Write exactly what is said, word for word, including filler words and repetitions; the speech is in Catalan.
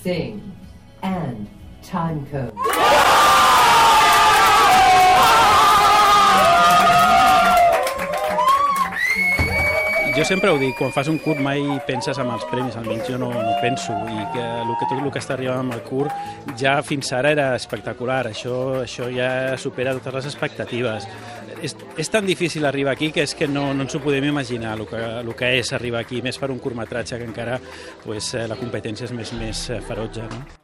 sing, and time code. Jo sempre ho dic, quan fas un curt mai penses en els premis, almenys jo no, no penso, i que, el que tot el que està arribant amb el curt ja fins ara era espectacular, això, això ja supera totes les expectatives. És, és tan difícil arribar aquí que és que no, no ens ho podem imaginar el que, el que és arribar aquí, més per un curtmetratge que encara pues, la competència és més, més ferotge, no?